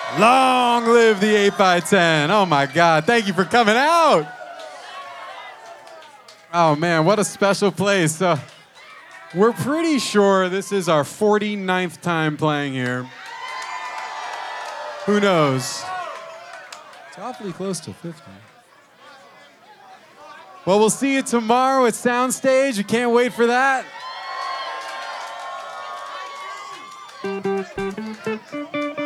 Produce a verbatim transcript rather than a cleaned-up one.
Long live the eight by ten. Oh my God, thank you for coming out. Oh man, what a special place. Uh, we're pretty sure this is our forty-ninth time playing here. Who knows? It's awfully close to fifty. Well, we'll see you tomorrow at Soundstage. You can't wait for that.